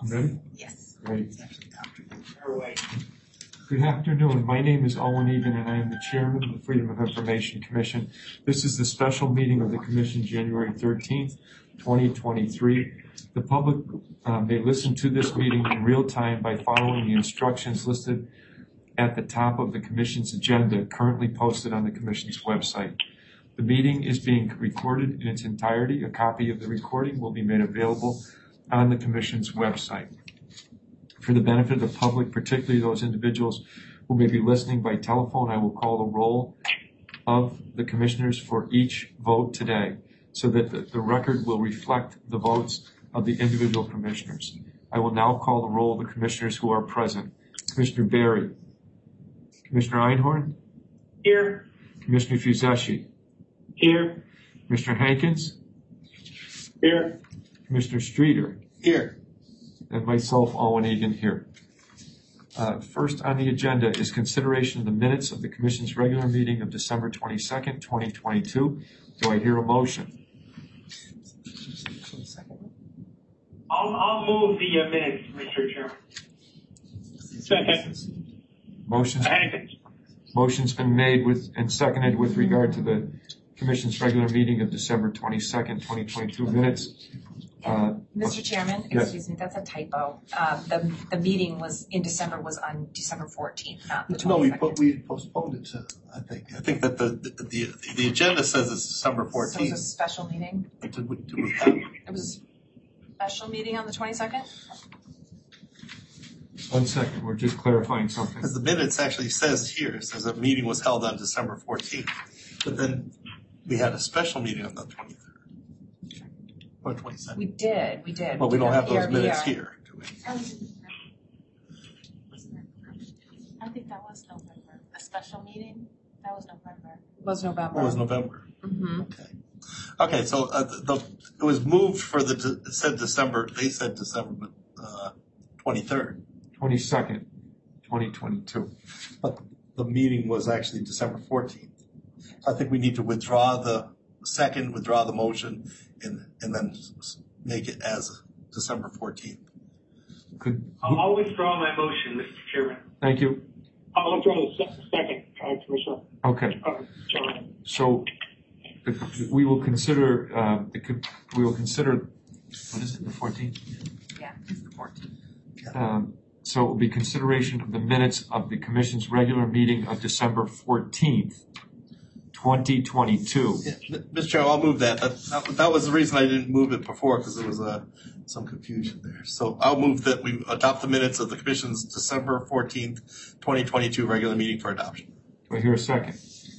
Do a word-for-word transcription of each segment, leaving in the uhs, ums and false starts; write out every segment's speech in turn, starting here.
Ready? Yes. Great. Good afternoon. My name is Owen Egan, and I am the chairman of the Freedom of Information Commission. This is the special meeting of the Commission, January thirteenth, twenty twenty-three. The public uh, may listen to this meeting in real time by following the instructions listed at the top of the Commission's agenda, currently posted on the Commission's website. The meeting is being recorded in its entirety. A copy of the recording will be made available on the Commission's website. For the benefit of the public, particularly those individuals who may be listening by telephone, I will call the roll of the commissioners for each vote today so that the, the record will reflect the votes of the individual commissioners. I will now call the roll of the commissioners who are present. Commissioner Barry. Commissioner Einhorn. Here. Commissioner Fuseshi. Here. Commissioner Hankins. Here. Commissioner Streeter. Here. And myself, Owen Egan, here. Uh, first on the agenda is consideration of the minutes of the Commission's regular meeting of December twenty-second, twenty twenty-two. Do I hear a motion? I'll, I'll move the uh, minutes, Mister Chairman. Second. Motion's, Hankins. motion's been made with and seconded with regard to the Commission's regular meeting of December twenty-second, twenty twenty-two minutes. Uh, Mister Chairman, yes. excuse me, that's a typo. Um, the the meeting was in December was on December fourteenth, not the No, we twenty-second. we postponed it to. I think. I think that the the the, the agenda says it's December So it fourteenth. was a special meeting. Did we, did we have? It was a special meeting on the twenty-second? One second, we're just clarifying something. Because the minutes actually says here, it says a meeting was held on December fourteenth, but then we had a special meting on the twenty-third or twenty-second. We did, we did. But we did don't have those P R B R. minutes here, do we? I think that was November. A special meeting? That was November. It was November. It was November. Mm-hmm. Okay. Okay, so uh, the, the it was moved for the it said December. They said December uh, twenty-third. twenty-second, twenty twenty-two. But the meeting was actually December fourteenth. I think we need to withdraw the second, withdraw the motion, and and then make it as December fourteenth. Could, I'll, I'll withdraw my motion, Mister Chairman. thank you. I'll withdraw the se- second, uh, Commissioner. Okay. Uh, Chairman. So the, we will consider, uh, the, we will consider, what is it, the fourteenth? Yeah, it's the fourteenth. Um, so it will be consideration of the minutes of the Commission's regular meeting of December fourteenth, twenty twenty-two. Yeah, Mister Chair, I'll move that. That, that. that was the reason I didn't move it before, because there was uh, some confusion there. So I'll move that we adopt the minutes of the Commission's December fourteenth, twenty twenty-two regular meeting for adoption. Do I hear a second?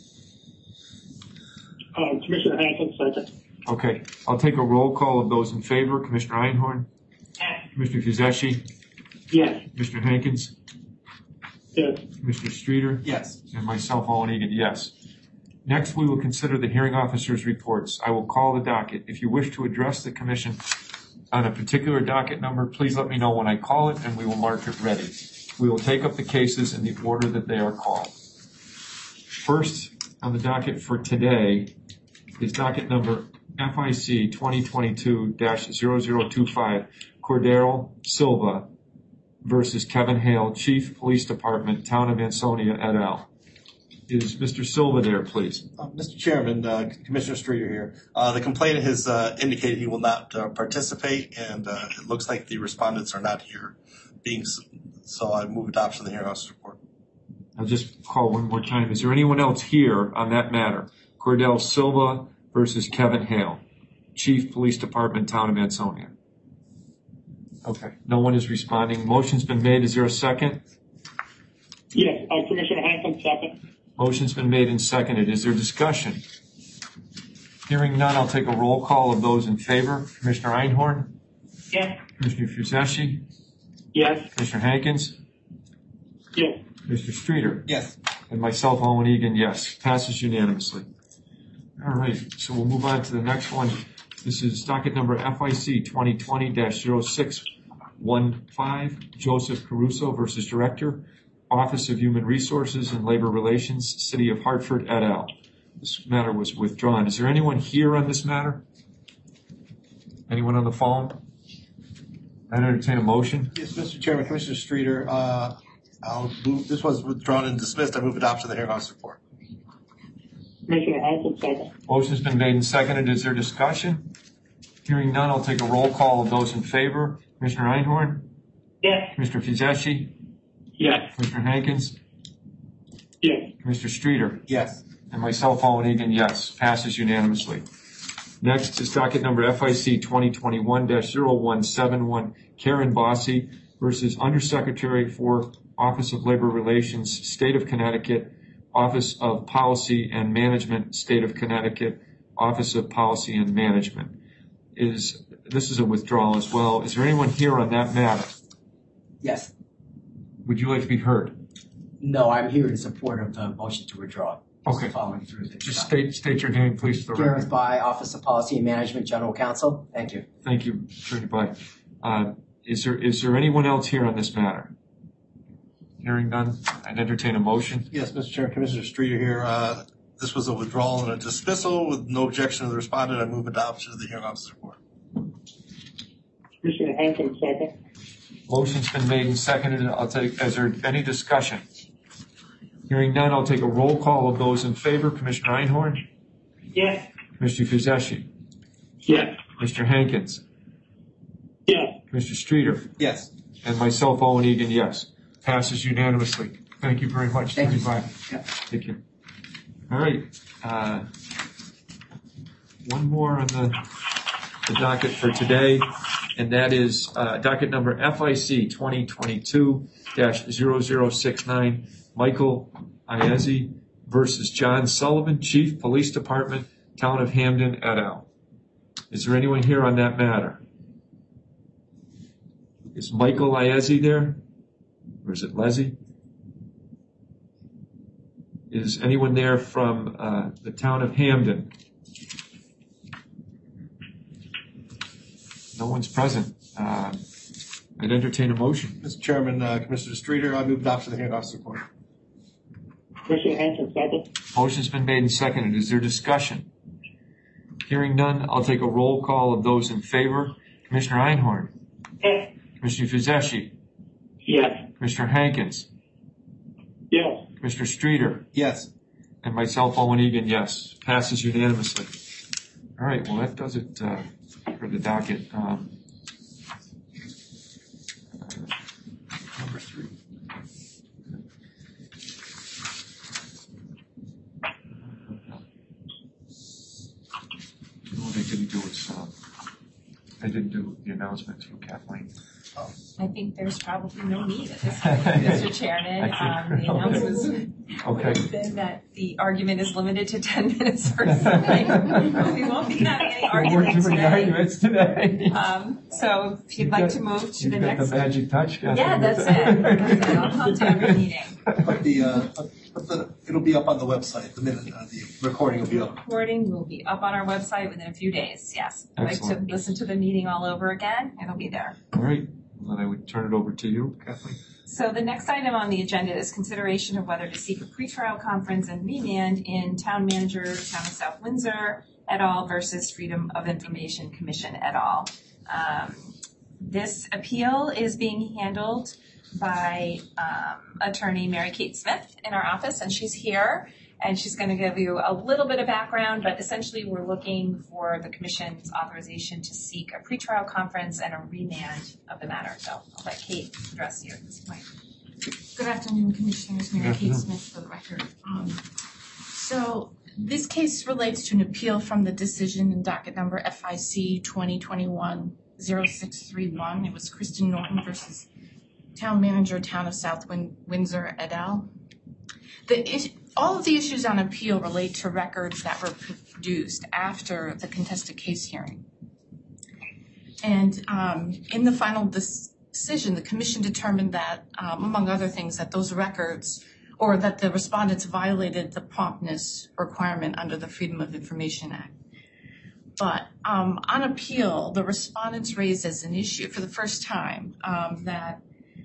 Uh, Commissioner Hankins, second. Okay, I'll take a roll call of those in favor. Commissioner Einhorn, Yes. Commissioner Fuseshi, Yes. Commissioner Hankins, Yes. Commissioner Streeter, Yes. and myself, Owen Egan, yes. Next, we will consider the hearing officer's reports. I will call the docket. If you wish to address the commission on a particular docket number, please let me know when I call it and we will mark it ready. We will take up the cases in the order that they are called. First on the docket for today is docket number F I C twenty twenty-two dash zero zero two five, Cordero Silva versus Kevin Hale, Chief Police Department, Town of Ansonia, et al. Is Mister Silva there, please? Uh, Mister Chairman, uh, Commissioner Streeter here. Uh, the complainant has uh, indicated he will not uh, participate, and uh, it looks like the respondents are not here. Being so, I move adoption of the hearing officer's report. I'll just call one more time. Is there anyone else here on that matter? Cordell Silva versus Kevin Hale, Chief Police Department, Town of Ansonia. Okay, no one is responding. Motion's been made. Is there a second? Yes. Uh, Commissioner Hankins, second. Motion's been made and seconded. Is there discussion? Hearing none, I'll take a roll call of those in favor. Commissioner Einhorn? Yes. Commissioner Fuseshi? Yes. Commissioner Hankins? Yes. Mister Streeter? Yes. And myself, Owen Egan, yes. Passes unanimously. All right, so we'll move on to the next one. This is docket number F I C twenty twenty dash zero six one five, Joseph Caruso versus Director, Office of Human Resources and Labor Relations, City of Hartford, et al. This matter was withdrawn. Is there anyone here on this matter? Anyone on the phone? I entertain a motion. Yes, Mister Chairman, Commissioner Streeter, uh, I'll move, this was withdrawn and dismissed. I move adoption of the hearing officer report. Commissioner Hankins, second. Motion's been made and seconded. Is there discussion? Hearing none, I'll take a roll call of those in favor. Commissioner Einhorn? Yes. Commissioner Fizeschi? Yes. Commissioner Hankins? Yes. Commissioner Streeter? Yes. And myself, Owen Egan, yes. Passes unanimously. Next is docket number F I C twenty twenty-one dash zero one seven one, Karen Bossy versus Undersecretary for Office of Labor Relations, State of Connecticut, Office of Policy and Management, State of Connecticut, Office of Policy and Management. Is, this is a withdrawal as well. Is there anyone here on that matter? Yes. Would you like to be heard? No, I'm here in support of the motion to withdraw. Just Okay. Following through. the- Just state, state your name, please, for the record. Gareth By, Office of Policy and Management, General Counsel. Thank you. Thank you, Attorney By. Uh, is there, is there anyone else here on this matter? Hearing none, I'd entertain a motion. Yes, Mister Chairman, Commissioner Streeter here. Uh, this was a withdrawal and a dismissal with no objection of the respondent. I move adoption of the hearing officer report. Commissioner Hankins, second. Motion's been made and seconded. I'll take, is there any discussion? Hearing none, I'll take a roll call of those in favor. Commissioner Einhorn? Yes. Commissioner Fizeschi? Yes. Mister Hankins? Yes. Mister Streeter? Yes. And myself, Owen Egan, yes. Passes unanimously. Thank you very much. Thank you. Attorney By. Yeah. Thank you. All right. Uh, one more on the, the docket for today, and that is uh, docket number F I C twenty twenty-two dash zero zero six nine, Michael Iezzi versus John Sullivan, Chief Police Department, Town of Hamden, et al. Is there anyone here on that matter? Is Michael Iezzi there? Or is it Leslie? Is anyone there from uh, the town of Hamden? No one's present. Uh, I'd entertain a motion. Mister Chairman, uh, Commissioner Streeter, I move adoption of the hearing officer report. Commissioner Hankins, second. Motion's been made and seconded. Is there discussion? Hearing none, I'll take a roll call of those in favor. Commissioner Einhorn? Yes. Commissioner Fizeschi? Yes. Commissioner Hankins? Yes. Commissioner Streeter? Yes. And myself, Owen Egan, yes. Passes unanimously. All right, well, that does it uh, for the docket. Um, uh, number three. You know what I didn't do is, uh, I didn't do the announcements from Kathleen. I think there's probably no need at this point, Mister Chairman. Um, the announcements Okay. have been that the argument is limited to ten minutes per side. We won't be having any arguments Too many today. arguments today. Um, so if you'd like to move to You've the got next. the magic touch, Kathleen. Yeah, that's it. That's it. I'll come to every meeting. But the, uh, but the, it'll be up on the website. The minute, uh, the recording will be up. Recording will be up on our website within a few days, yes. If you'd like Excellent. to listen to the meeting all over again, it'll be there. All right, well, then I would turn it over to you, Kathleen. So the next item on the agenda is consideration of whether to seek a pretrial conference and remand in Town Manager, Town of South Windsor et al. Versus Freedom of Information Commission et al. Um, this appeal is being handled by um, attorney Mary Kate Smith in our office, and she's here. And she's going to give you a little bit of background, but essentially we're looking for the commission's authorization to seek a pretrial conference and a remand of the matter. So I'll let Kate address you at this point. Good afternoon, Commissioners. Mary Good Kate afternoon. Smith for the record. Um, so this case relates to an appeal from the decision in docket number F I C twenty twenty-one dash oh six three one. It was Kristen Norton versus Town Manager, Town of South Win- Windsor et al. The is- all of the issues on appeal relate to records that were produced after the contested case hearing. And um, in the final dis- decision, the commission determined that, um, among other things, that those records or that the respondents violated the promptness requirement under the Freedom of Information Act. But um, on appeal, the respondents raised as an issue for the first time um, that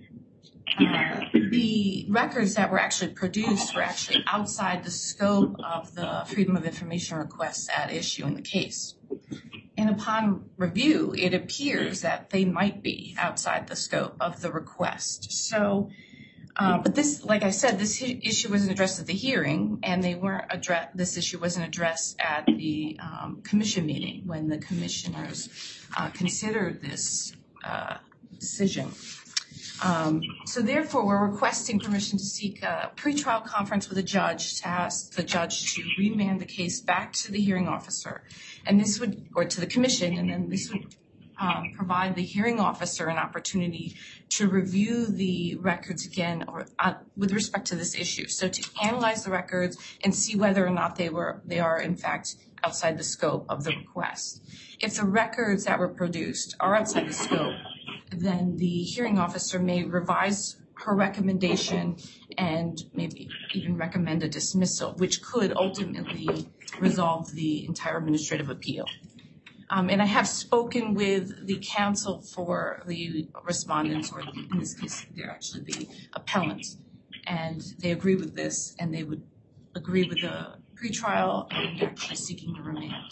Uh, the records that were actually produced were actually outside the scope of the Freedom of Information requests at issue in the case. And upon review, it appears that they might be outside the scope of the request. So, uh, but this, like I said, this hi- issue wasn't addressed at the hearing, and they weren't address. This issue wasn't addressed at the um, commission meeting when the commissioners uh, considered this uh, decision. Um, so therefore, we're requesting permission to seek a pretrial conference with a judge to ask the judge to remand the case back to the hearing officer, and this would, or to the commission, and then this would um, provide the hearing officer an opportunity to review the records again, or uh, with respect to this issue. So to analyze the records and see whether or not they were, they are in fact outside the scope of the request. If the records that were produced are outside the scope, then the hearing officer may revise her recommendation and maybe even recommend a dismissal, which could ultimately resolve the entire administrative appeal. Um, and I have spoken with the counsel for the respondents, or in this case, they're actually the appellants, and they agree with this, and they would agree with the pretrial and actually seeking the remand.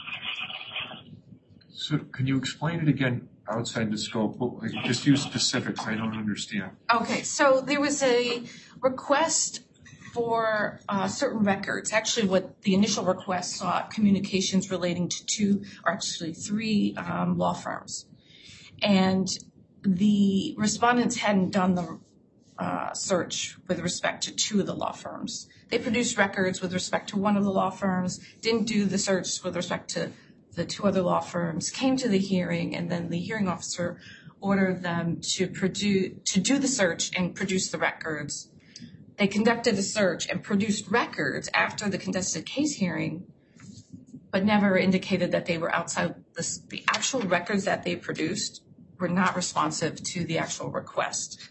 So can you explain it again outside the scope? Well, like, just use specifics. I don't understand. Okay, so there was a request for uh, certain records. Actually, what the initial request sought communications relating to two, or actually three um, law firms. And the respondents hadn't done the uh, search with respect to two of the law firms. They produced records with respect to one of the law firms, didn't do the search with respect to the two other law firms, came to the hearing, and then the hearing officer ordered them to produce, to do the search and produce the records. They conducted a search and produced records after the contested case hearing, but never indicated that they were outside the, the actual records that they produced were not responsive to the actual request.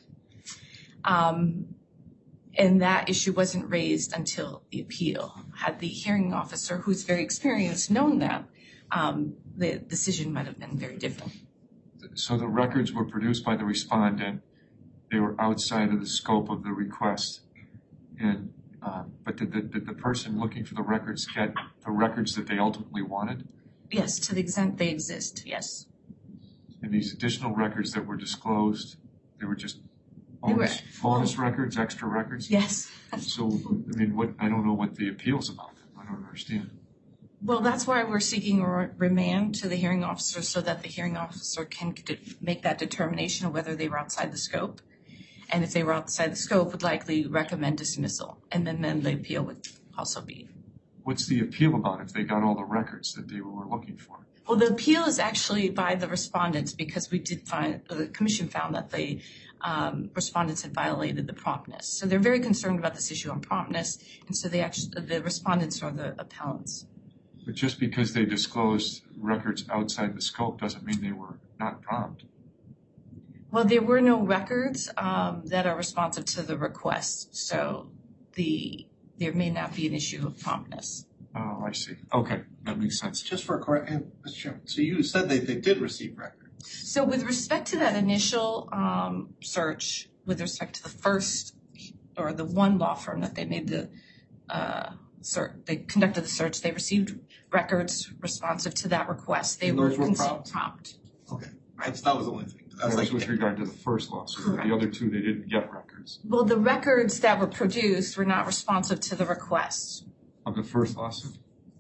Um, and that issue wasn't raised until the appeal. Had the hearing officer, who's very experienced, known that, um, the decision might have been very different. So the records were produced by the respondent. They were outside of the scope of the request. And uh, but did the, did the person looking for the records get the records that they ultimately wanted? Yes, to the extent they exist, yes. And these additional records that were disclosed, they were just They were- bonus, bonus records, extra records? Yes. So, I mean, what, I don't know what the appeal's about. I don't understand. Well, that's why we're seeking a re- remand to the hearing officer so that the hearing officer can de- make that determination of whether they were outside the scope. And if they were outside the scope, would likely recommend dismissal. And then, then the appeal would also be. What's the appeal about if they got all the records that they were looking for? Well, the appeal is actually by the respondents because we did find, the commission found that the um, respondents had violated the promptness. So they're very concerned about this issue on promptness. And so they actually, the respondents are the appellants. But just because they disclosed records outside the scope doesn't mean they were not prompt. Well, there were no records um, that are responsive to the request, so the there may not be an issue of promptness. Oh, I see. Okay, that makes sense. Just for correction, Mister Chairman, so you said that they did receive records. So with respect to that initial um, search, with respect to the first or the one law firm that they made the uh, search, they conducted the search, they received records responsive to that request. They And were those were considered prompt? prompt. Okay, that's, that was the only thing. I was That like, was with regard to the first lawsuit. Correct. The other two, they didn't get records. Well, the records that were produced were not responsive to the request. Of the first lawsuit?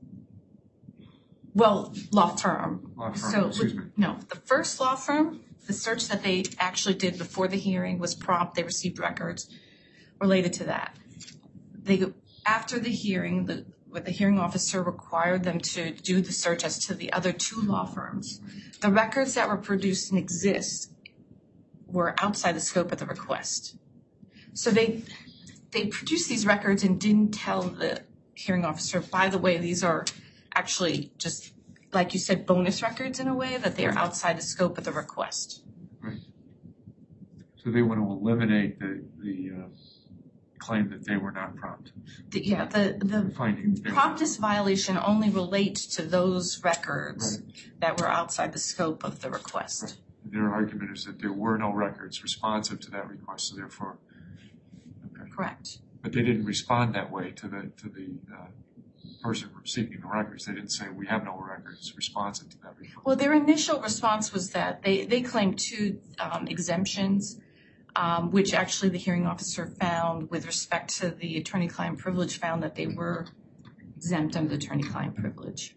Well, law firm. Law firm, So, excuse me. No, the first law firm, the search that they actually did before the hearing was prompt. They received records related to that. They, after the hearing, the, what the hearing officer required them to do the search as to the other two law firms. The records that were produced and exist were outside the scope of the request. So they, they produced these records and didn't tell the hearing officer, by the way, these are actually just, like you said, bonus records in a way, that they are outside the scope of the request. Right. So they want to eliminate the, the uh, claim that they were not prompt. The, yeah, the, the Finding. they were- promptness violation only relates to those records Right. that were outside the scope of the request. Right. Their argument is that there were no records responsive to that request, so therefore, okay. Correct. But they didn't respond that way to the to the uh, person seeking the records. They didn't say we have no records responsive to that report. Well, their initial response was that they, they claimed two um, exemptions, um, which actually the hearing officer found with respect to the attorney-client privilege, found that they were exempt under the attorney-client privilege.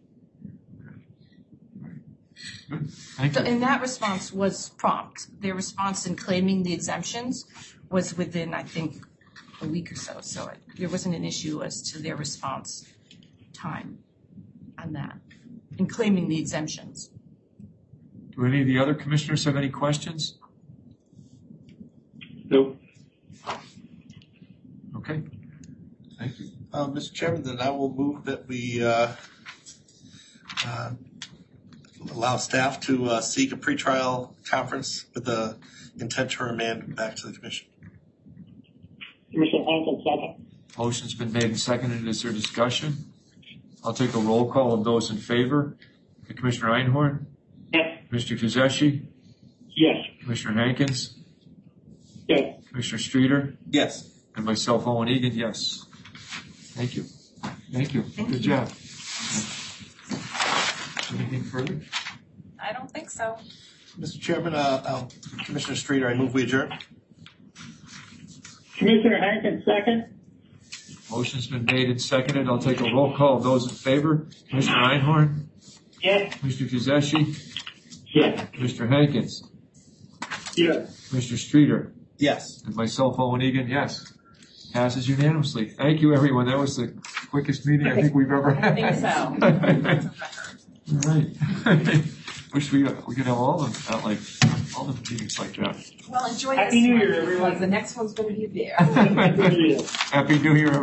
Good. Thank So, you. and that response was prompt. Their response in claiming the exemptions was within, I think, a week or so. So it, there wasn't an issue as to their response time on that, in claiming the exemptions. Do any of the other commissioners have any questions? Nope. Okay. Thank you. Uh, Mister Chairman, then I will move that we uh, uh, allow staff to uh, seek a pretrial conference with the intent to remand back to the commission. Commissioner Hankin, second. Motion's been made and seconded. Is there discussion? I'll take a roll call of those in favor. Commissioner Einhorn, Yes. Mister Kuzeshi, Yes. Commissioner Hankins, Yes. Commissioner Streeter, Yes. and myself, Owen Egan, yes. Thank you. Thank you. Thank Good you. job. Anything further? I don't think so. Mister Chairman, uh, uh, Commissioner Streeter, I move we adjourn. Commissioner Hankin, second. Motion's been made and seconded. I'll take a roll call of those in favor. Commissioner Einhorn, Yes. Mister Kuzeshi, Yes. Mister Hankins, Yes. Mister Streeter, Yes. and myself, Owen Egan, yes. Passes unanimously. Thank you, everyone. That was the quickest meeting I think we've ever had. I think so. All right. Wish we, we could have all of them, not like, all the meetings like that. Well, enjoy Happy this New one, Year, everyone. because the next one's going to be there. Good. Happy New Year,